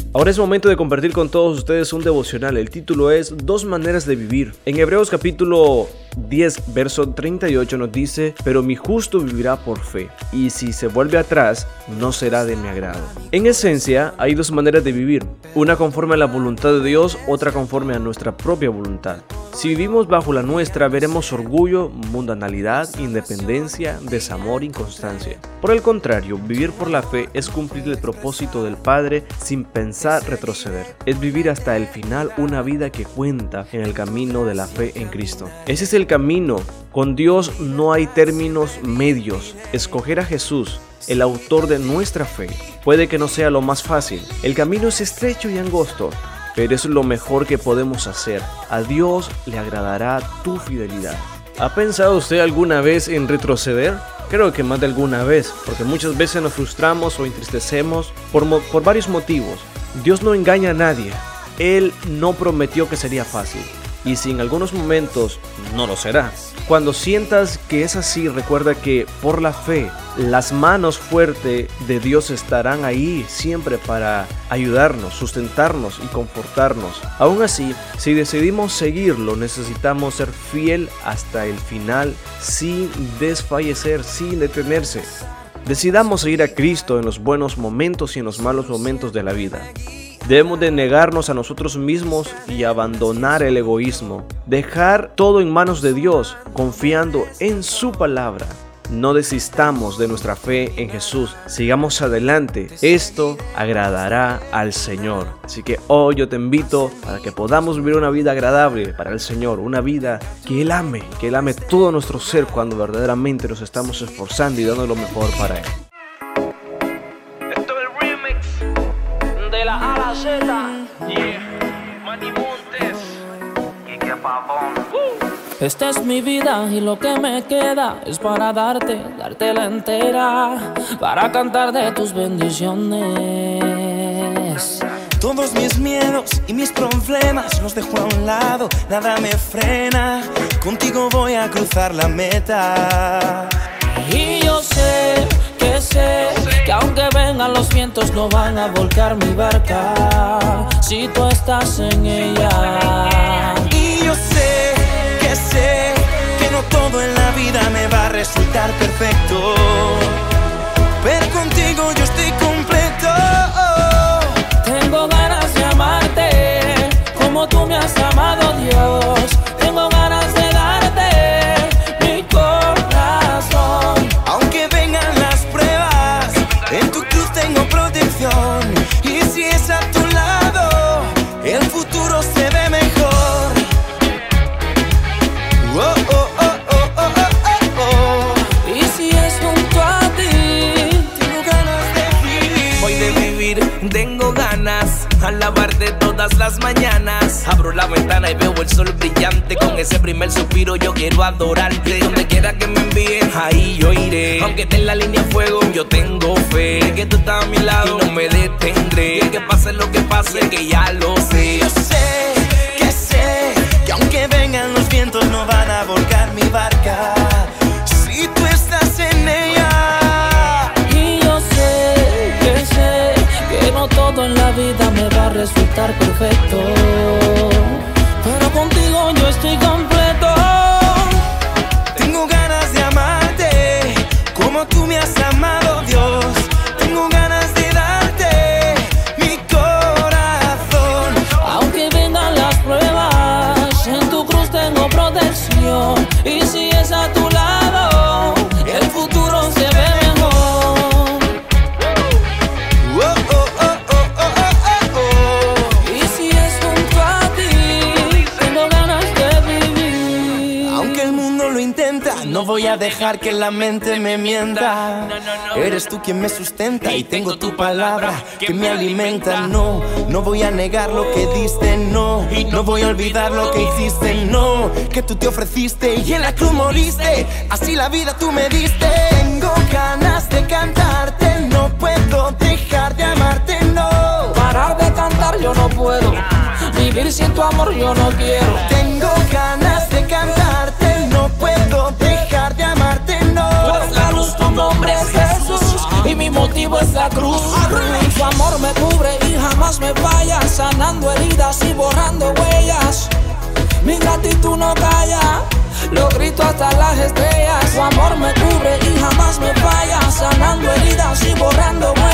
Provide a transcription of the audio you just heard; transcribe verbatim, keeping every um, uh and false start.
Ahora es momento de compartir con todos ustedes un devocional. El título es Dos maneras de vivir. En Hebreos capítulo diez, verso treinta y ocho nos dice: pero mi justo vivirá por fe, y si se vuelve atrás, no será de mi agrado. En esencia, hay dos maneras de vivir, una conforme a la voluntad de Dios, otra conforme a nuestra propia voluntad. Si vivimos bajo la nuestra, veremos orgullo, mundanalidad, independencia, desamor, inconstancia. Por el contrario, vivir por la fe es cumplir el propósito del Padre sin pensar retroceder. Es vivir hasta el final una vida que cuenta en el camino de la fe en Cristo. Ese es el camino. Con Dios no hay términos medios. Escoger a Jesús, el autor de nuestra fe, puede que no sea lo más fácil. El camino es estrecho y angosto, pero es lo mejor que podemos hacer. A Dios le agradará tu fidelidad. ¿Ha pensado usted alguna vez en retroceder? Creo que más de alguna vez, porque muchas veces nos frustramos o entristecemos por, mo- por varios motivos. Dios no engaña a nadie. Él no prometió que sería fácil, y si en algunos momentos no lo será. Cuando sientas que es así, recuerda que por la fe, las manos fuertes de Dios estarán ahí siempre para ayudarnos, sustentarnos y confortarnos. Aún así, si decidimos seguirlo, necesitamos ser fiel hasta el final, sin desfallecer, sin detenerse. Decidamos seguir a Cristo en los buenos momentos y en los malos momentos de la vida. Debemos de negarnos a nosotros mismos y abandonar el egoísmo. Dejar todo en manos de Dios, confiando en su palabra. No desistamos de nuestra fe en Jesús. Sigamos adelante. Esto agradará al Señor. Así que hoy yo te invito para que podamos vivir una vida agradable para el Señor. Una vida que Él ame, que Él ame todo nuestro ser cuando verdaderamente nos estamos esforzando y dando lo mejor para Él. De la A a la Z, yeah, Manny Montes, Quique Pavón. Esta es mi vida y lo que me queda es para darte, dártela entera, para cantar de tus bendiciones. Todos mis miedos y mis problemas los dejo a un lado, nada me frena, contigo voy a cruzar la meta. Y yo sé que sé que aunque vengan los vientos no van a volcar mi barca si tú estás en ella. Y yo sé que sé que no todo en la vida me va a resultar perfecto, pero contigo yo estoy completo. Tengo ganas de amarte como tú me has amado, Dios. Tengo ganas de darte mi corazón. Aunque vengan las pruebas, en tu cruz tengo protección. Y si es a tu lado, el futuro se ve mejor. Oh, oh, oh, oh, oh, oh, oh. Y si es junto a ti, tengo ganas de vivir. Hoy de vivir tengo ganas, alabarte todas las mañanas. Abro la ventana y veo el sol brillante. Con ese primer suspiro yo quiero adorarte. Donde quiera que me envíen, ahí yo iré. Aunque esté en la línea de fuego, yo tengo fe que tú estás a mi lado y no me detendré. Que pase lo que pase, que ya lo sé. Yo sé, que sé, que aunque vengan los vientos no van a volcar mi barca si tú estás en ella. y yo sé que sé que no todo en la vida me va a resultar perfecto, pero contigo yo estoy completo. Tengo ganas de amarte como tú me has amado, Dios. Tengo ganas de darte mi corazón. Aunque vengan las pruebas, en tu cruz tengo protección. Y si es a tu lado, el futuro se ve mejor. Oh, oh, oh, oh, oh, oh, oh, oh. Y si es junto a ti, tengo ganas de vivir. Aunque el mundo lo intenta, no voy a dejar que la mente me mienta. Eres tú quien me sustenta y tengo tu palabra que me alimenta. No, no voy a negar lo que diste, no. No voy a olvidar lo que hiciste, no. Que tú te ofreciste y en la cruz moriste. Así la vida tú me diste. Tengo ganas de cantarte, no puedo dejar de amarte, no. Parar de cantar yo no puedo, vivir sin tu amor yo no quiero. Tengo ganas de cantarte, no puedo dejar de amarte, no. Tú eres la luz, tu nombre es Jesús y mi motivo es la cruz. Su amor me cubre y jamás me falla, sanando heridas y borrando huellas. Mi gratitud no calla, lo grito hasta las estrellas. Su amor me cubre y jamás me falla, sanando heridas y borrando huellas.